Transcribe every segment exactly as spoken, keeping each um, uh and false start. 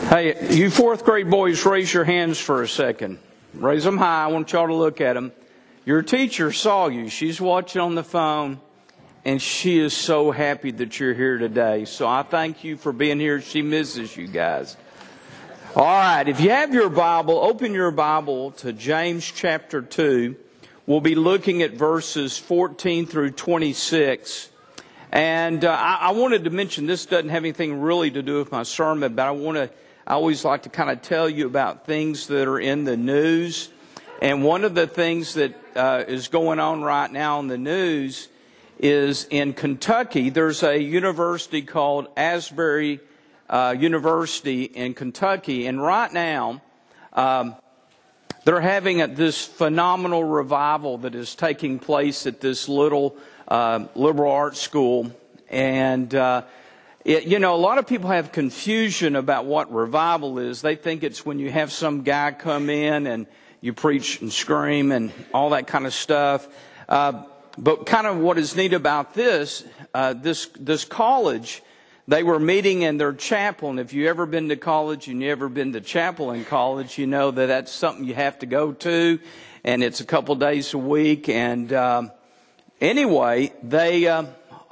Hey, you fourth grade boys, raise your hands for a second. Raise them high. I want y'all to look at them. Your teacher saw you. She's watching on the phone, and she is so happy that you're here today. So I thank you for being here. She misses you guys. All right, if you have your Bible, open your Bible to James chapter two. We'll be looking at verses fourteen through twenty-six. And uh, I, I wanted to mention, this doesn't have anything really to do with my sermon, but I want to, I always like to kind of tell you about things that are in the news. And one of the things that uh, is going on right now in the news is in Kentucky, there's a university called Asbury uh, University in Kentucky. And right now, um, they're having a, this phenomenal revival that is taking place at this little uh, liberal arts school. And, uh, it, you know, a lot of people have confusion about what revival is. They think it's when you have some guy come in and you preach and scream and all that kind of stuff. Uh, but kind of what is neat about this, uh, this, this college, they were meeting in their chapel. And if you've ever been to college and you've ever been to chapel in college, you know that that's something you have to go to. And it's a couple days a week. And um, anyway, they uh,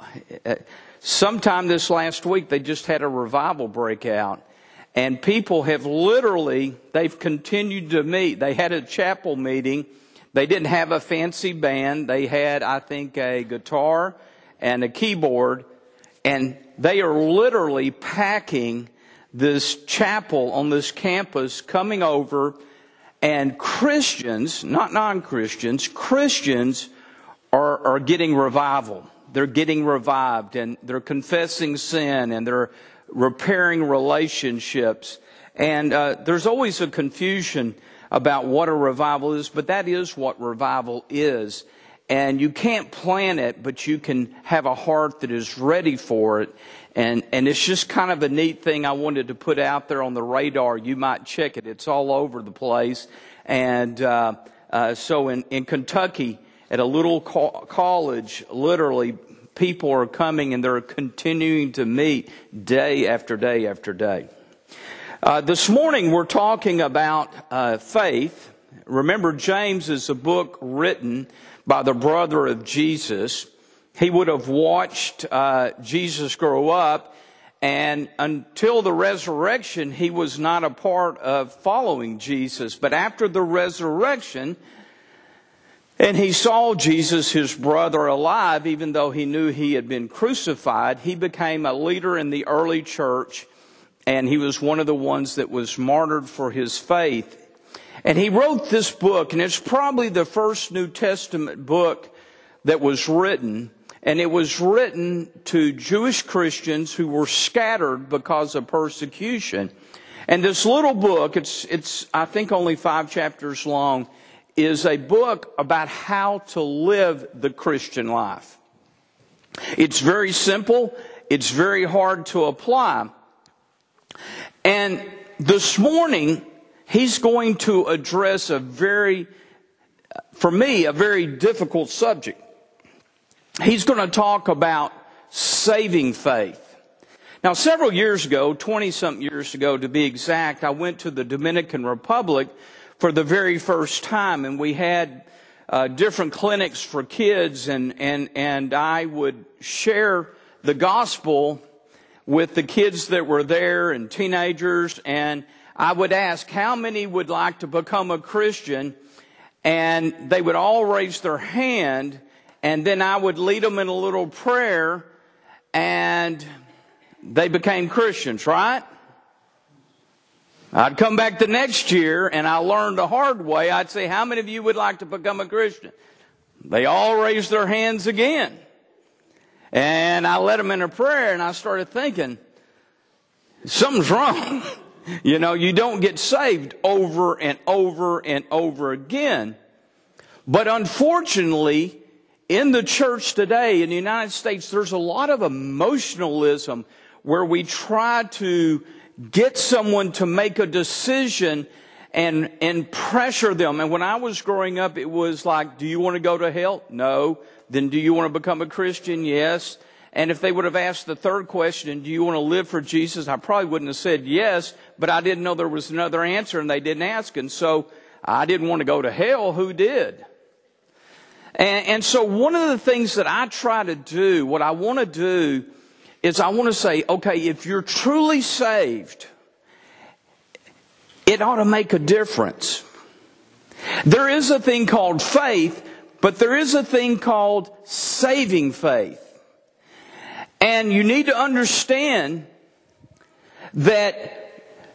sometime this last week, they just had a revival break out. And people have literally, they've continued to meet. They had a chapel meeting. They didn't have a fancy band. They had, I think, a guitar and a keyboard. And they are literally packing this chapel on this campus, coming over. And Christians, not non-Christians, Christians are, are getting revival. They're getting revived, and they're confessing sin, and they're repairing relationships. And uh, there's always a confusion about what a revival is, but that is what revival is. And you can't plan it, but you can have a heart that is ready for it. And and it's just kind of a neat thing I wanted to put out there on the radar. You might check it. It's all over the place. And uh, uh, so in, in Kentucky, at a little co- college, literally, people are coming and they're continuing to meet day after day after day. Uh, this morning we're talking about uh, faith. Remember, James is a book written by the brother of Jesus. He would have watched uh, Jesus grow up, and until the resurrection, he was not a part of following Jesus. But after the resurrection, and he saw Jesus, his brother, alive, even though he knew he had been crucified, he became a leader in the early church, and he was one of the ones that was martyred for his faith. And he wrote this book, and it's probably the first New Testament book that was written. And it was written to Jewish Christians who were scattered because of persecution. And this little book, it's, it's I think only five chapters long, is a book about how to live the Christian life. It's very simple. It's very hard to apply. And this morning, he's going to address a very, for me, a very difficult subject. He's going to talk about saving faith. Now, several years ago, twenty-something years ago to be exact, I went to the Dominican Republic for the very first time, and we had uh, different clinics for kids, and, and, and I would share the gospel with the kids that were there and teenagers, and I would ask how many would like to become a Christian, and they would all raise their hand, and then I would lead them in a little prayer, and they became Christians, right? I'd come back the next year, and I learned the hard way. I'd say, how many of you would like to become a Christian? They all raised their hands again. And I led them in a prayer, and I started thinking, something's wrong. You know, you don't get saved over and over and over again. But unfortunately, in the church today, in the United States, there's a lot of emotionalism where we try to get someone to make a decision and, and pressure them. And when I was growing up, it was like, do you want to go to hell? No. Then do you want to become a Christian? Yes. And if they would have asked the third question, do you want to live for Jesus? I probably wouldn't have said yes, but I didn't know there was another answer, and they didn't ask. And so I didn't want to go to hell. Who did? And, and so one of the things that I try to do, what I want to do, is I want to say, okay, if you're truly saved, it ought to make a difference. There is a thing called faith, but there is a thing called saving faith. And you need to understand that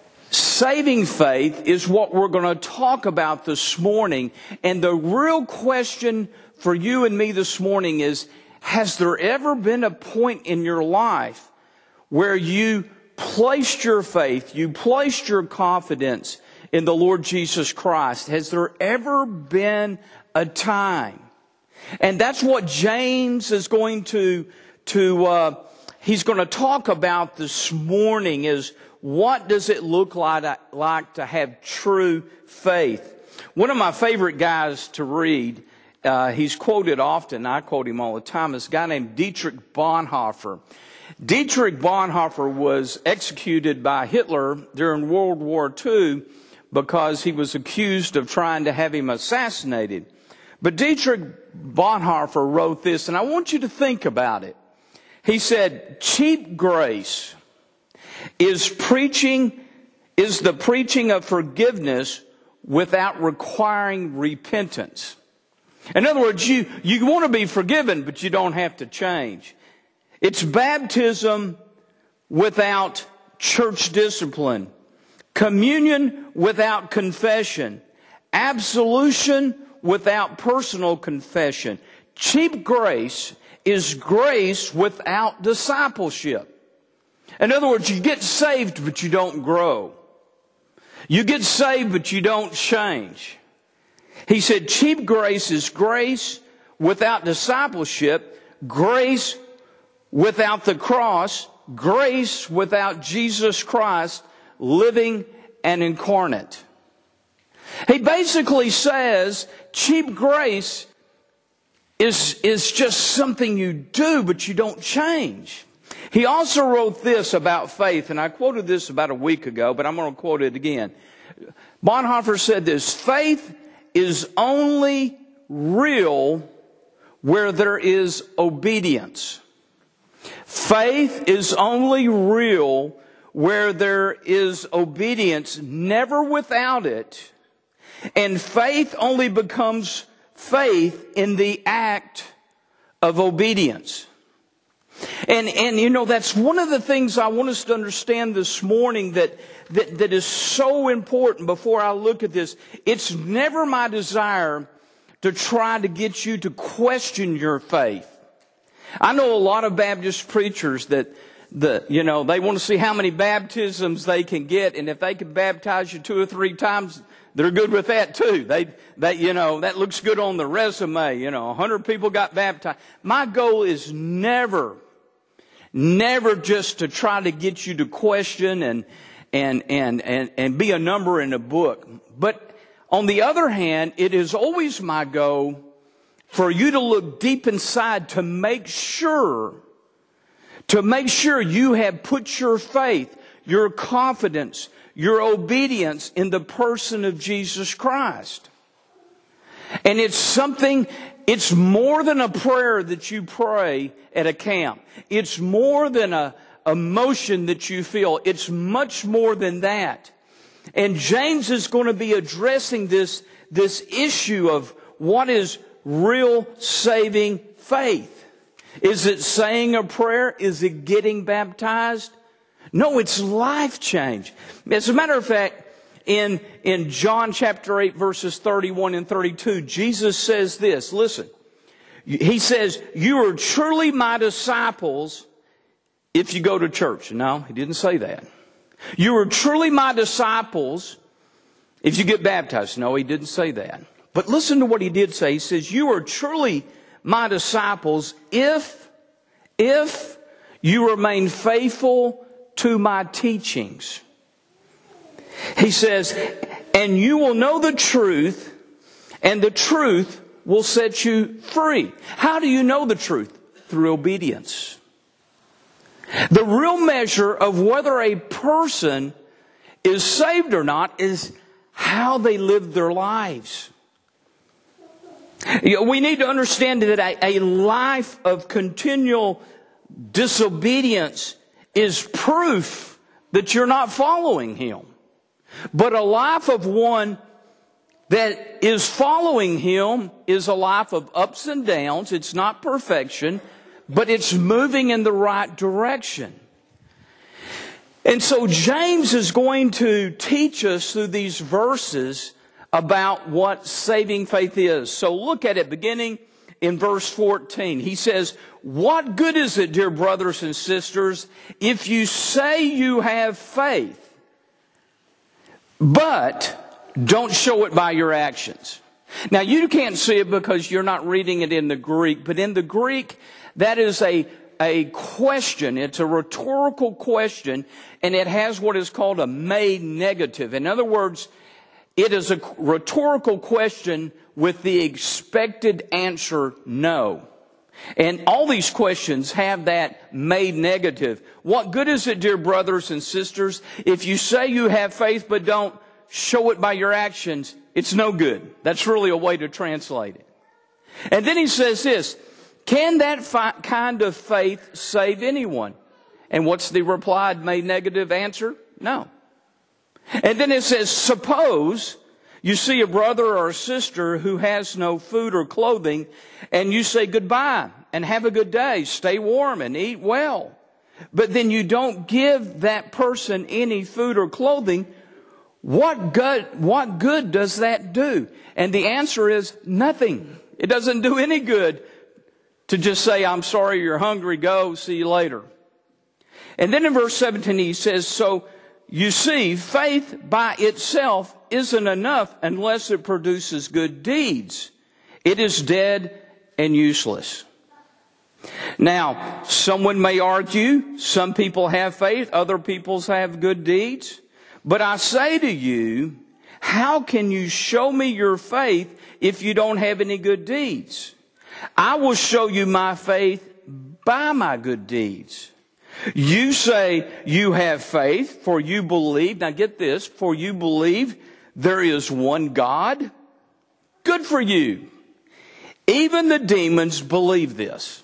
saving faith is what we're going to talk about this morning. And the real question for you and me this morning is, has there ever been a point in your life where you placed your faith, you placed your confidence in the Lord Jesus Christ? Has there ever been a time? And that's what James is going to, to uh, he's going to talk about this morning, is what does it look like, like to have true faith? One of my favorite guys to read, uh, he's quoted often, I quote him all the time, is a guy named Dietrich Bonhoeffer. Dietrich Bonhoeffer was executed by Hitler during World War Two because he was accused of trying to have him assassinated. But Dietrich Bonhoeffer wrote this, and I want you to think about it. He said, cheap grace is preaching, is the preaching of forgiveness without requiring repentance. In other words, you, you want to be forgiven, but you don't have to change. It's baptism without church discipline, communion without confession, absolution without personal confession. Cheap grace is grace without discipleship. In other words, you get saved, but you don't grow. You get saved, but you don't change. He said cheap grace is grace without discipleship, grace without the cross, grace without Jesus Christ living and incarnate. He basically says cheap grace is, is just something you do, but you don't change. He also wrote this about faith, and I quoted this about a week ago, but I'm going to quote it again. Bonhoeffer said this: faith is only real where there is obedience. Faith is only real where there is obedience, never without it. And faith only becomes faith in the act of obedience. And, and you know, that's one of the things I want us to understand this morning that, that, that is so important before I look at this. It's never my desire to try to get you to question your faith. I know a lot of Baptist preachers that, the, you know, they want to see how many baptisms they can get, and if they can baptize you two or three times, they're good with that too. They, they, you know, that looks good on the resume. You know, a hundred people got baptized. My goal is never, never just to try to get you to question and, and, and, and, and be a number in a book. But on the other hand, it is always my goal for you to look deep inside to make sure, to make sure you have put your faith, your confidence, your obedience in the person of Jesus Christ. And it's something, it's more than a prayer that you pray at a camp. It's more than a emotion that you feel. It's much more than that. And James is going to be addressing this, this issue of what is real saving faith. Is it saying a prayer? Is it getting baptized? No, it's life change. As a matter of fact, in, in John chapter eight, verses thirty-one and thirty-two, Jesus says this. Listen, he says, you are truly my disciples if you go to church. No, he didn't say that. You are truly my disciples if you get baptized. No, he didn't say that. But listen to what he did say. He says, you are truly my disciples if, if you remain faithful to my teachings. He says, and you will know the truth, and the truth will set you free. How do you know the truth? Through obedience. The real measure of whether a person is saved or not is how they live their lives. You know, we need to understand that a, a life of continual disobedience is proof that you're not following Him. But a life of one that is following Him is a life of ups and downs. It's not perfection, but it's moving in the right direction. And so James is going to teach us through these verses about what saving faith is. So look at it beginning in verse fourteen. He says, "What good is it, dear brothers and sisters, if you say you have faith, but don't show it by your actions?" Now you can't see it because you're not reading it in the Greek, but in the Greek, that is a a question. It's a rhetorical question, and it has what is called a made negative. In other words, it is a rhetorical question with the expected answer no. And all these questions have that made negative. What good is it, dear brothers and sisters, if you say you have faith but don't show it by your actions? It's no good. That's really a way to translate it. And then he says this, can that fi- kind of faith save anyone? And what's the replied made negative answer? No. And then it says, suppose you see a brother or a sister who has no food or clothing, and you say goodbye and have a good day, stay warm and eat well. But then you don't give that person any food or clothing. What good, what good does that do? And the answer is nothing. It doesn't do any good to just say, I'm sorry, you're hungry, go, see you later. And then in verse seventeen he says, so you see, faith by itself isn't enough unless it produces good deeds. It is dead and useless. Now, someone may argue, some people have faith, other people have good deeds. But I say to you, how can you show me your faith if you don't have any good deeds? I will show you my faith by my good deeds. You say you have faith, for you believe, now get this, for you believe there is one God. Good for you. Even the demons believe this.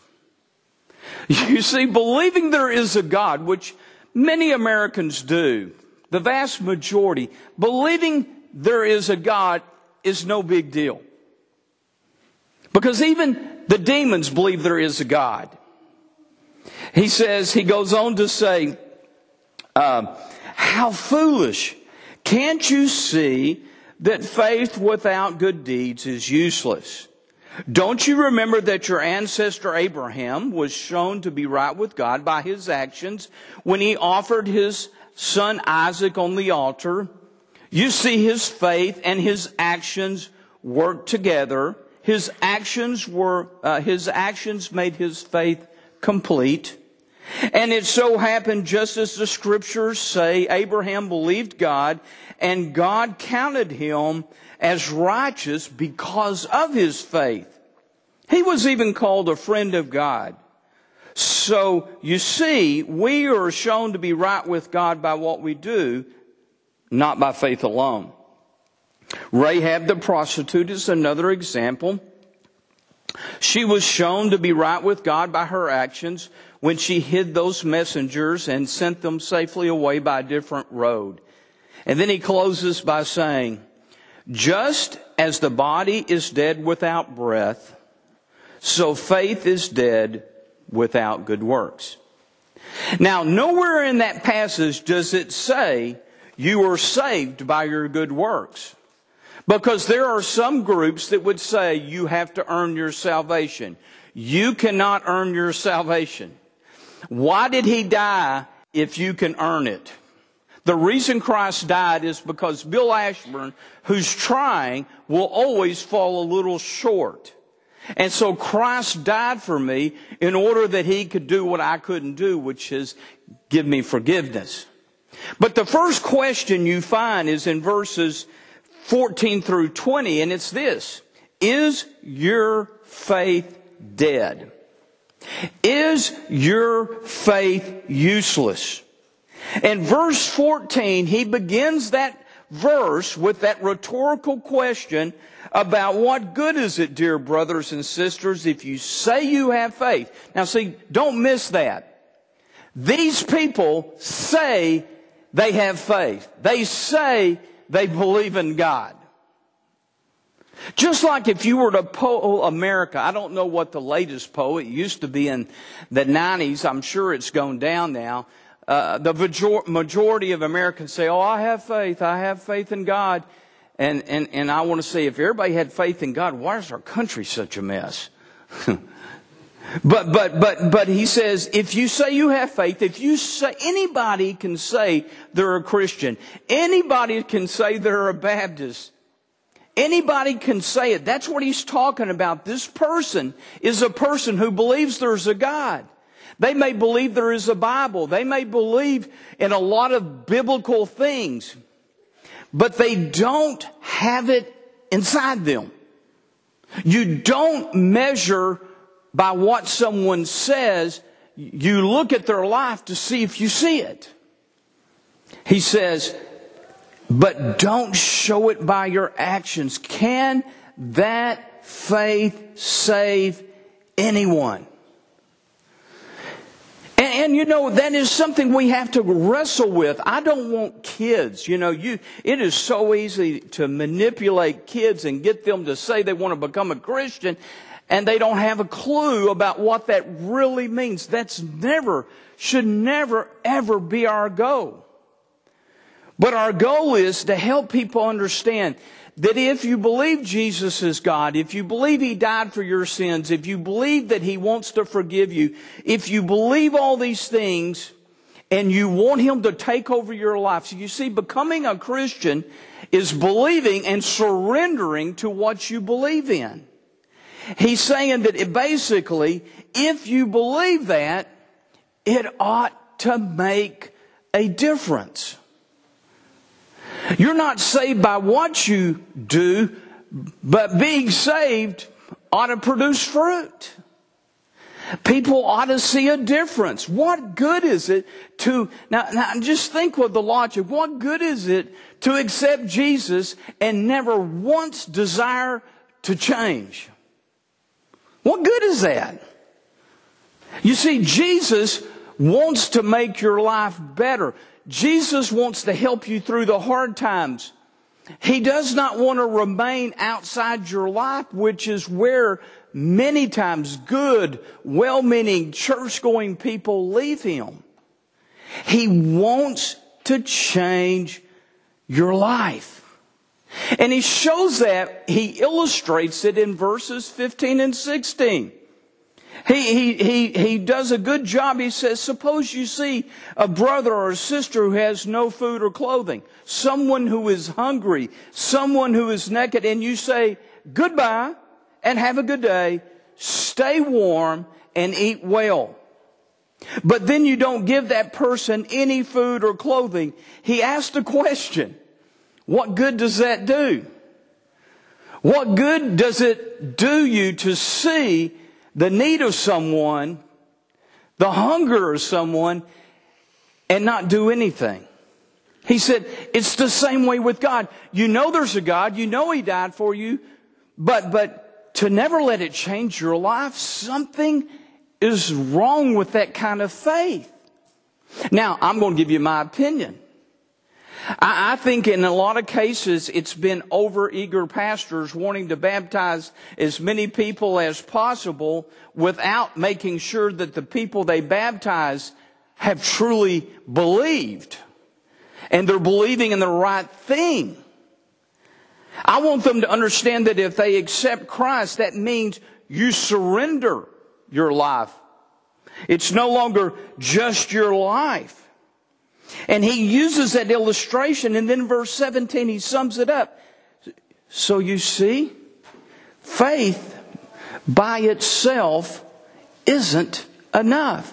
You see, believing there is a God, which many Americans do, the vast majority, believing there is a God is no big deal. Because even the demons believe there is a God. He says, he goes on to say, uh, how foolish. Can't you see that faith without good deeds is useless? Don't you remember that your ancestor Abraham was shown to be right with God by his actions when he offered his son Isaac on the altar? You see his faith and his actions worked together. His actions were, uh, his actions made his faith complete. And it so happened, just as the scriptures say, Abraham believed God, and God counted him as righteous because of his faith. He was even called a friend of God. So, you see, we are shown to be right with God by what we do, not by faith alone. Rahab the prostitute is another example. She was shown to be right with God by her actions when she hid those messengers and sent them safely away by a different road. And then he closes by saying, just as the body is dead without breath, so faith is dead without good works. Now, nowhere in that passage does it say you are saved by your good works. Because there are some groups that would say you have to earn your salvation. You cannot earn your salvation. Why did he die if you can earn it? The reason Christ died is because Bill Ashburn, who's trying, will always fall a little short. And so Christ died for me in order that he could do what I couldn't do, which is give me forgiveness. But the first question you find is in verses fourteen through twenty, and it's this. Is your faith dead? Is your faith useless? In verse fourteen, he begins that verse with that rhetorical question about what good is it, dear brothers and sisters, if you say you have faith. Now see, don't miss that. These people say they have faith. They say they believe in God. Just like if you were to poll America, I don't know what the latest poll, it used to be in the nineties, I'm sure it's gone down now. Uh, the majority of Americans say, oh, I have faith, I have faith in God. And, and, and I want to say, if everybody had faith in God, why is our country such a mess? But, but, but, but he says, if you say you have faith, if you say, anybody can say they're a Christian. Anybody can say they're a Baptist. Anybody can say it. That's what he's talking about. This person is a person who believes there's a God. They may believe there is a Bible. They may believe in a lot of biblical things, but they don't have it inside them. You don't measure by what someone says. You look at their life to see if you see it. He says, but don't show it by your actions. Can that faith save anyone? And, and you know, that is something we have to wrestle with. I don't want kids, you know, you, it is so easy to manipulate kids and get them to say they want to become a Christian, and they don't have a clue about what that really means. That's never, should never, ever be our goal. But our goal is to help people understand that if you believe Jesus is God, if you believe He died for your sins, if you believe that He wants to forgive you, if you believe all these things and you want Him to take over your life. So you see, becoming a Christian is believing and surrendering to what you believe in. He's saying that it basically, if you believe that, it ought to make a difference. You're not saved by what you do, but being saved ought to produce fruit. People ought to see a difference. What good is it to, now, now just think with the logic, what good is it to accept Jesus and never once desire to change? What good is that? You see, Jesus wants to make your life better. Jesus wants to help you through the hard times. He does not want to remain outside your life, which is where many times good, well-meaning, church-going people leave Him. He wants to change your life. And He shows that, He illustrates it in verses fifteen and sixteen. He, he, he, he does a good job. He says, suppose you see a brother or a sister who has no food or clothing, someone who is hungry, someone who is naked, and you say, goodbye and have a good day, stay warm and eat well. But then you don't give that person any food or clothing. He asked a question. What good does that do? What good does it do you to see the need of someone, the hunger of someone, and not do anything? He said, it's the same way with God. You know there's a God. You know He died for you. But, but to never let it change your life, something is wrong with that kind of faith. Now, I'm going to give you my opinion. I think in a lot of cases it's been over-eager pastors wanting to baptize as many people as possible without making sure that the people they baptize have truly believed. And they're believing in the right thing. I want them to understand that if they accept Christ, that means you surrender your life. It's no longer just your life. And he uses that illustration, and then verse seventeen, he sums it up. So you see, faith by itself isn't enough.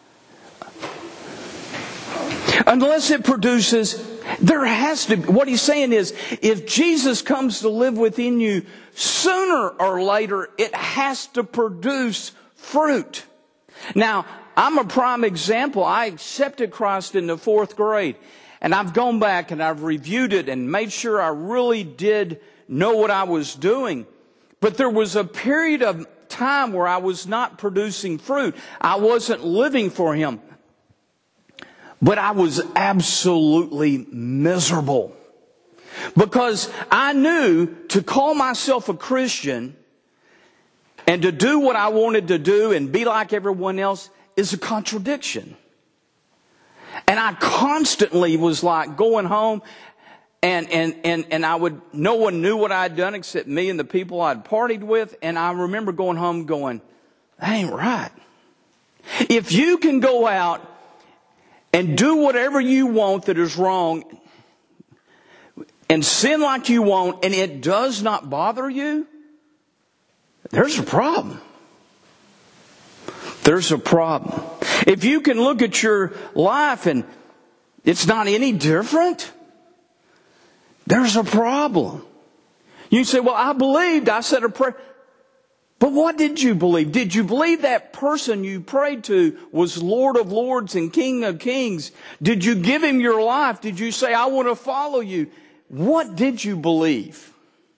Unless it produces, there has to be, what he's saying is, if Jesus comes to live within you, sooner or later, it has to produce fruit. Now, I'm a prime example. I accepted Christ in the fourth grade. And I've gone back and I've reviewed it and made sure I really did know what I was doing. But there was a period of time where I was not producing fruit. I wasn't living for Him. But I was absolutely miserable. Because I knew to call myself a Christian and to do what I wanted to do and be like everyone else is a contradiction. And I constantly was like going home and, and, and, and I would, no one knew what I'd done except me and the people I'd partied with. And I remember going home going, that ain't right. If you can go out and do whatever you want that is wrong and sin like you want and it does not bother you, there's a problem. There's a problem. If you can look at your life and it's not any different, there's a problem. You say, well, I believed, I said a prayer. But what did you believe? Did you believe that person you prayed to was Lord of Lords and King of Kings? Did you give Him your life? Did you say, I want to follow you? What did you believe?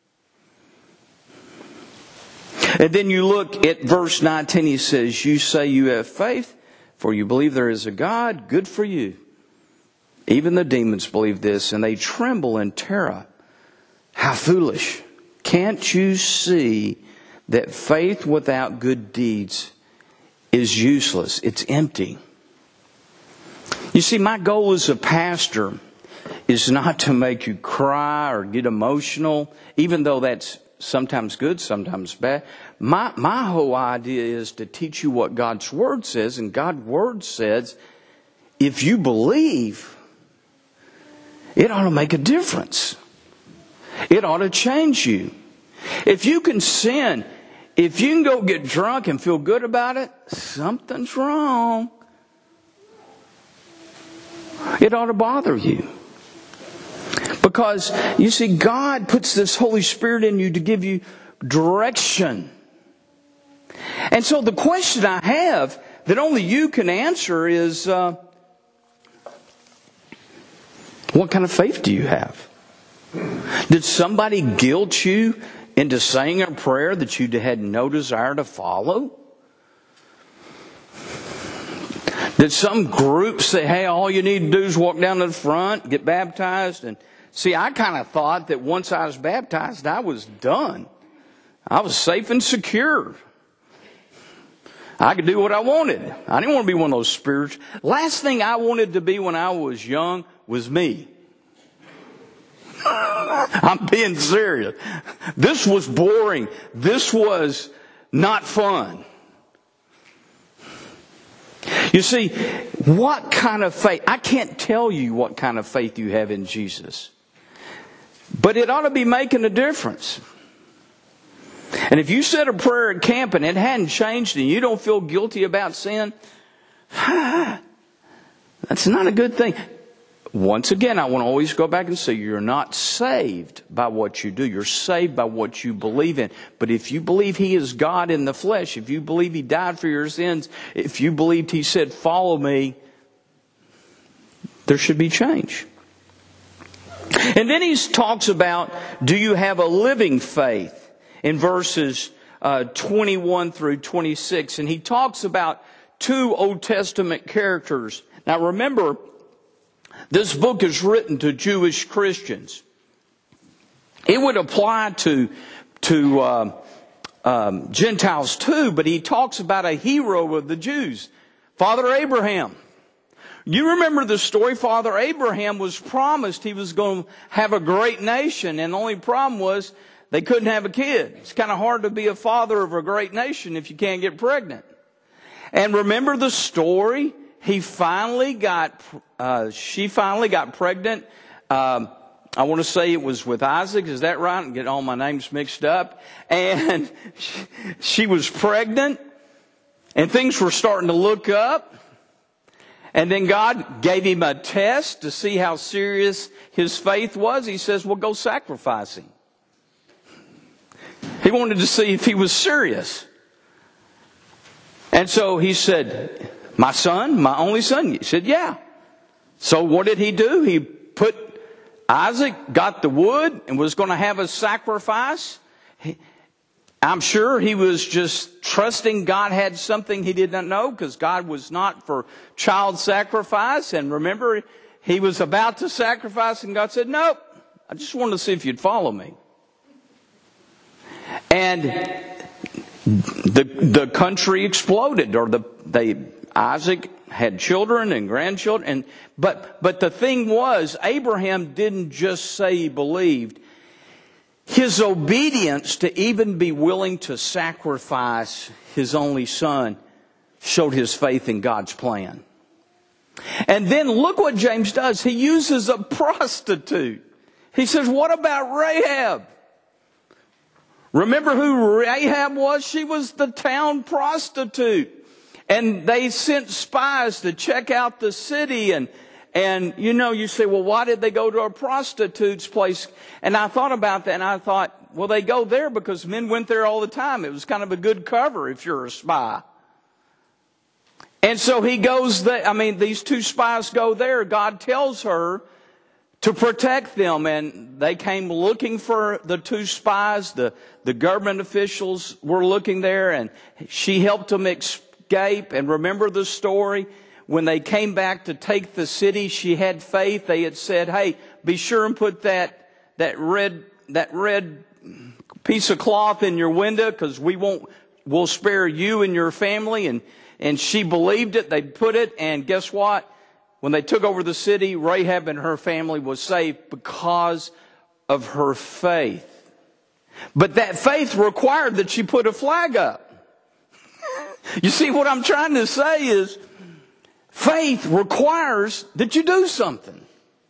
And then you look at verse nineteen, he says, you say you have faith, for you believe there is a God. Good for you. Even the demons believe this, and they tremble in terror. How foolish. Can't you see that faith without good deeds is useless? It's empty. You see, my goal as a pastor is not to make you cry or get emotional, even though that's sometimes good, sometimes bad. My, my whole idea is to teach you what God's Word says, and God's Word says, if you believe, it ought to make a difference. It ought to change you. If you can sin, if you can go get drunk and feel good about it, something's wrong. It ought to bother you. Because, you see, God puts this Holy Spirit in you to give you direction. And so the question I have that only you can answer is, uh, what kind of faith do you have? Did somebody guilt you into saying a prayer that you had no desire to follow? Did some group say, hey, all you need to do is walk down to the front, get baptized? And see, I kind of thought that once I was baptized, I was done. I was safe and secure. I could do what I wanted. I didn't want to be one of those spiritual. Last thing I wanted to be when I was young was me. I'm being serious. This was boring. This was not fun. You see, what kind of faith? I can't tell you what kind of faith you have in Jesus. But it ought to be making a difference. And if you said a prayer at camp and it hadn't changed and you don't feel guilty about sin, that's not a good thing. Once again, I want to always go back and say you're not saved by what you do. You're saved by what you believe in. But if you believe He is God in the flesh, if you believe He died for your sins, if you believed He said, follow me, there should be change. And then he talks about, do you have a living faith? In verses uh, twenty-one through twenty-six. And he talks about two Old Testament characters. Now remember, this book is written to Jewish Christians. It would apply to, to uh, um, Gentiles too, but he talks about a hero of the Jews, Father Abraham. You remember the story. Father Abraham was promised he was going to have a great nation, and the only problem was they couldn't have a kid. It's kind of hard to be a father of a great nation if you can't get pregnant. And remember the story? He finally got, uh, she finally got pregnant. Um, I want to say it was with Isaac. Is that right? I'm getting all my names mixed up. And she, she was pregnant. And things were starting to look up. And then God gave him a test to see how serious his faith was. He says, well, go sacrifice him. He wanted to see if he was serious. And so he said, My son, my only son? He said, yeah. So what did he do? He put Isaac, got the wood, and was going to have a sacrifice. He, I'm sure he was just trusting God had something he did not know, because God was not for child sacrifice. And remember, he was about to sacrifice, and God said, nope, I just wanted to see if you'd follow me. And the the country exploded, or the they Isaac had children and grandchildren, and but but the thing was, Abraham didn't just say he believed. His obedience to even be willing to sacrifice his only son showed his faith in God's plan. And then look what James does. He uses a prostitute. He says, what about Rahab? Remember who Rahab was? She was the town prostitute. And they sent spies to check out the city. And, and you know, you say, well, why did they go to a prostitute's place? And I thought about that, and I thought, well, they go there because men went there all the time. It was kind of a good cover if you're a spy. And so he goes there. I mean, these two spies go there. God tells her to protect them, and they came looking for the two spies. The, the government officials were looking there, and she helped them escape. And remember the story? When they came back to take the city, she had faith. They had said, hey, be sure and put that, that red, that red piece of cloth in your window, because we won't, we'll spare you and your family. And, and she believed it. They put it, and guess what? When they took over the city, Rahab and her family was saved because of her faith. But that faith required that she put a flag up. You see, what I'm trying to say is, faith requires that you do something.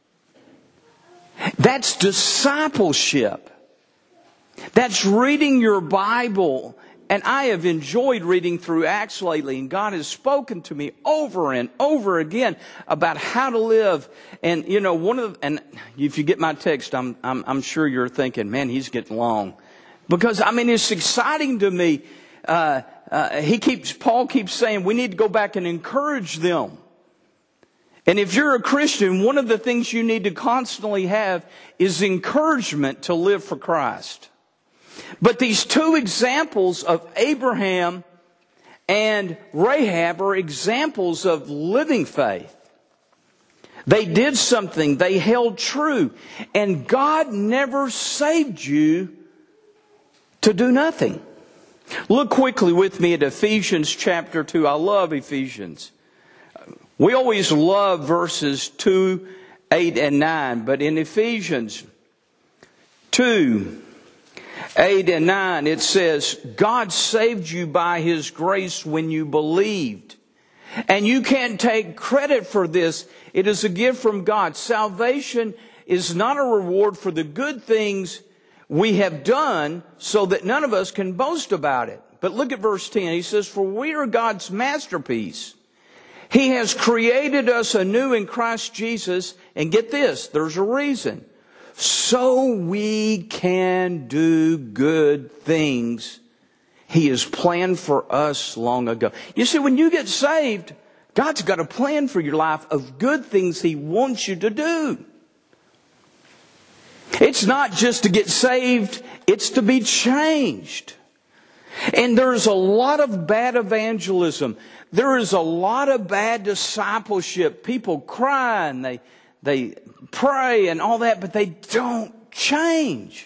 That's discipleship. That's reading your Bible. And I have enjoyed reading through Acts lately, and God has spoken to me over and over again about how to live. And you know, one of the, and if you get my text, I'm I'm I'm sure you're thinking, man, he's getting long, because I mean, it's exciting to me. Uh, uh, he keeps Paul keeps saying we need to go back and encourage them. And if you're a Christian, one of the things you need to constantly have is encouragement to live for Christ. But these two examples of Abraham and Rahab are examples of living faith. They did something. They held true. And God never saved you to do nothing. Look quickly with me at Ephesians chapter two. I love Ephesians. We always love verses two, eight, and nine. But in Ephesians two, eight and nine, it says, God saved you by His grace when you believed. And you can't take credit for this. It is a gift from God. Salvation is not a reward for the good things we have done, so that none of us can boast about it. But look at verse ten. He says, for we are God's masterpiece. He has created us anew in Christ Jesus. And get this, there's a reason. So we can do good things He has planned for us long ago. You see, when you get saved, God's got a plan for your life of good things He wants you to do. It's not just to get saved, it's to be changed. And there's a lot of bad evangelism. There is a lot of bad discipleship. People cry and they, they pray and all that, but they don't change.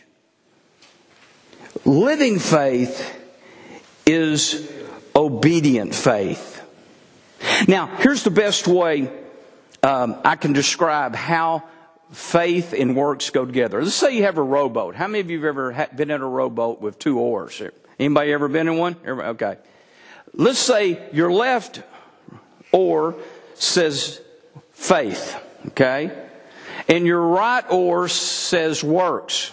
Living faith is obedient faith. Now, here's the best way um, I can describe how faith and works go together. Let's say you have a rowboat. How many of you have ever ha- been in a rowboat with two oars? Anybody ever been in one? Okay. Let's say your left oar says faith, okay? And your right oar says works.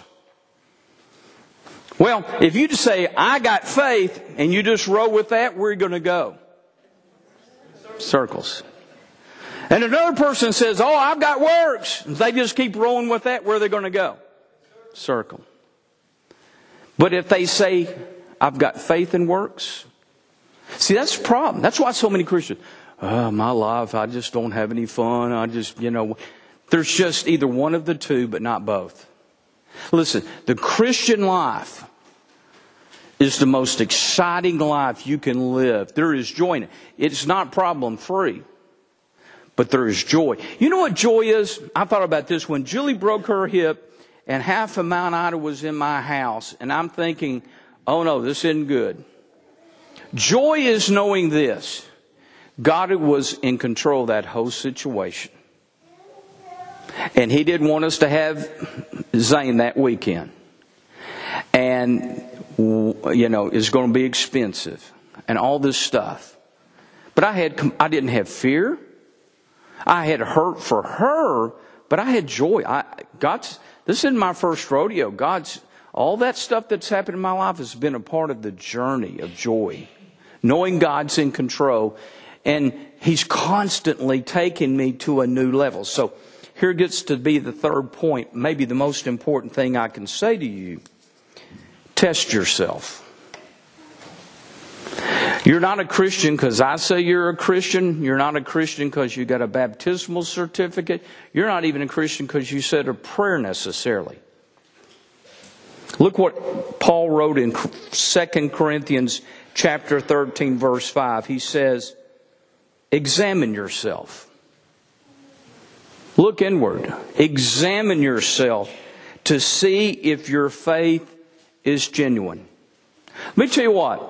Well, if you just say, I got faith, and you just row with that, where are you going to go? Circles. And another person says, oh, I've got works. And they just keep rowing with that, where are they going to go? Circle. But if they say, I've got faith and works. See, that's the problem. That's why so many Christians, oh, my life, I just don't have any fun. I just, you know, there's just either one of the two, but not both. Listen, the Christian life is the most exciting life you can live. There is joy in it. It's not problem free, but there is joy. You know what joy is? I thought about this when Julie broke her hip and half of Mount Ida was in my house, and I'm thinking, oh no, this isn't good. Joy is knowing this. God was in control of that whole situation. And He didn't want us to have Zane that weekend. And, you know, it's going to be expensive and all this stuff. But I had, I didn't have fear. I had hurt for her, but I had joy. I, God's, this isn't my first rodeo. God's, all that stuff that's happened in my life has been a part of the journey of joy. Knowing God's in control. And He's constantly taking me to a new level. So here gets to be the third point, maybe the most important thing I can say to you. Test yourself. You're not a Christian because I say you're a Christian. You're not a Christian because you got a baptismal certificate. You're not even a Christian because you said a prayer necessarily. Look what Paul wrote in Second Corinthians chapter thirteen, verse five. He says, examine yourself. Look inward. Examine yourself to see if your faith is genuine. Let me tell you what.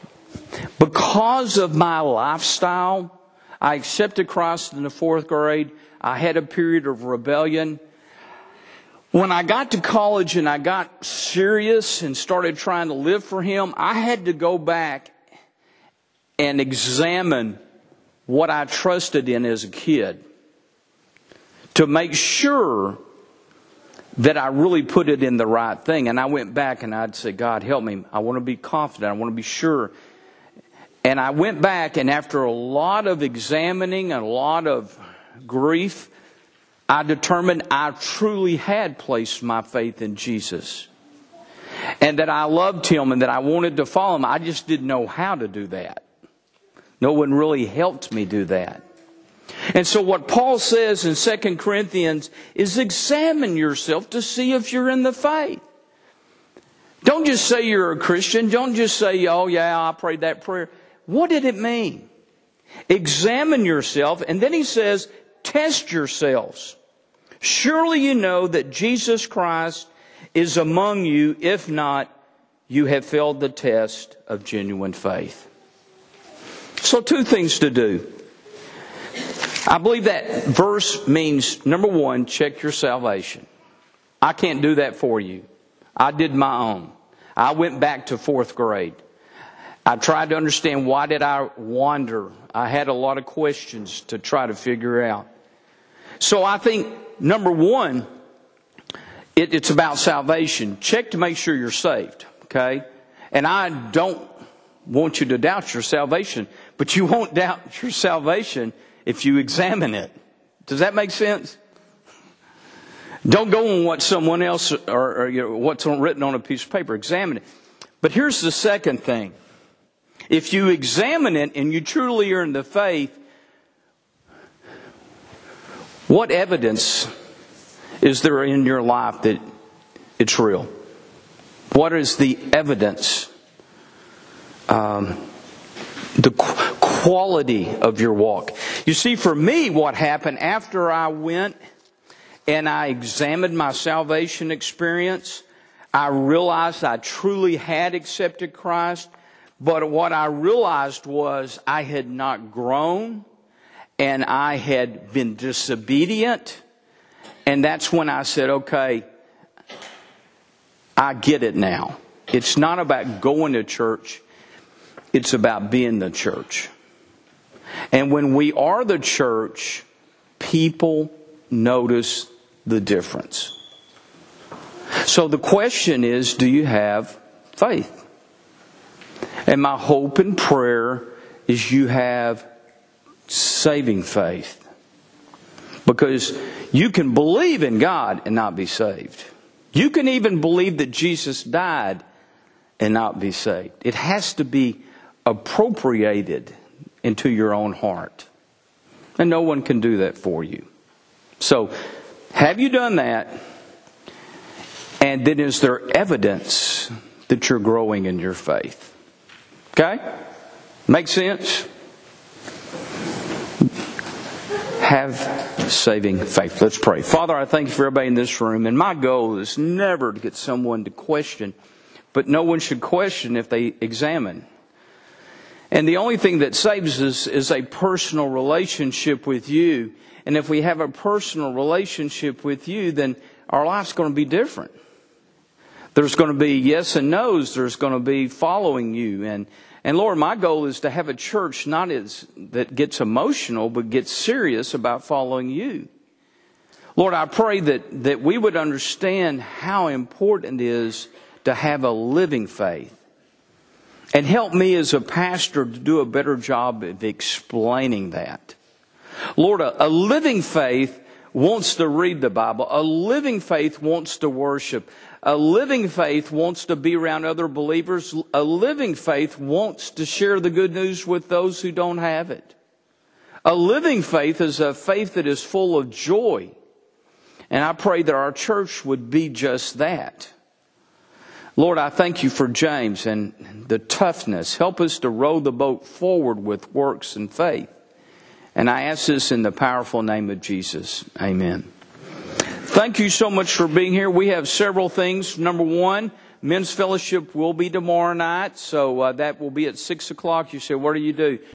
Because of my lifestyle, I accepted Christ in the fourth grade. I had a period of rebellion. When I got to college and I got serious and started trying to live for Him, I had to go back and examine what I trusted in as a kid to make sure that I really put it in the right thing. And I went back and I'd say, God, help me. I want to be confident. I want to be sure. And I went back, and after a lot of examining, a lot of grief, I determined I truly had placed my faith in Jesus. And that I loved Him and that I wanted to follow Him. I just didn't know how to do that. No one really helped me do that. And so what Paul says in Second Corinthians is examine yourself to see if you're in the faith. Don't just say you're a Christian. Don't just say, oh yeah, I prayed that prayer. What did it mean? Examine yourself. And then he says, test yourselves. Surely you know that Jesus Christ is among you. If not, you have failed the test of genuine faith. So two things to do. I believe that verse means, number one, check your salvation. I can't do that for you. I did my own. I went back to fourth grade. I tried to understand, why did I wander? I had a lot of questions to try to figure out. So I think, number one, it, it's about salvation. Check to make sure you're saved, okay? And I don't want you to doubt your salvation, but you won't doubt your salvation if you examine it. Does that make sense? Don't go on what someone else or, or you know, what's written on a piece of paper. Examine it. But here's the second thing. If you examine it and you truly are in the faith, what evidence is there in your life that it's real? What is the evidence? Um, the qu- quality of your walk. You see, for me, what happened after I went and I examined my salvation experience, I realized I truly had accepted Christ. But what I realized was I had not grown and I had been disobedient. And that's when I said, okay, I get it now. It's not about going to church. It's about being the church. And when we are the church, people notice the difference. So the question is, do you have faith? And my hope and prayer is you have saving faith. Because you can believe in God and not be saved. You can even believe that Jesus died and not be saved. It has to be appropriated into your own heart. And no one can do that for you. So, have you done that? And then is there evidence that you're growing in your faith? Okay? Make sense? Have saving faith. Let's pray. Father, I thank you for everybody in this room. And my goal is never to get someone to question. But no one should question if they examine. And the only thing that saves us is a personal relationship with you. And if we have a personal relationship with you, then our life's going to be different. There's going to be yes and no's. There's going to be following you. And, and Lord, my goal is to have a church not as that gets emotional, but gets serious about following you. Lord, I pray that, that we would understand how important it is to have a living faith. And help me as a pastor to do a better job of explaining that. Lord, a, a living faith wants to read the Bible. A living faith wants to worship. A living faith wants to be around other believers. A living faith wants to share the good news with those who don't have it. A living faith is a faith that is full of joy. And I pray that our church would be just that. Lord, I thank you for James and the toughness. Help us to row the boat forward with works and faith. And I ask this in the powerful name of Jesus. Amen. Thank you so much for being here. We have several things. Number one, men's fellowship will be tomorrow night. So uh, that will be at six o'clock. You say, what do you do?